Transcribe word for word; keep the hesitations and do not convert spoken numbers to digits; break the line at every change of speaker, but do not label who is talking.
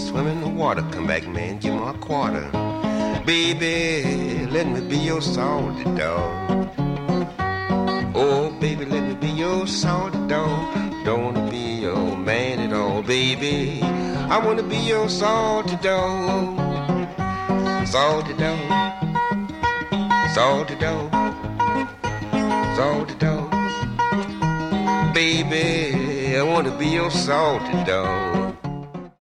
swim in the water. Come back, man, give me a quarter. Baby, let me be your salty dog. Oh, baby, let me be your salty dog. Don't wanna be your man at all, baby. I wanna be your salty dog. Salty dog. Salty dog. Salty dog. Baby, I wanna be your salty dog.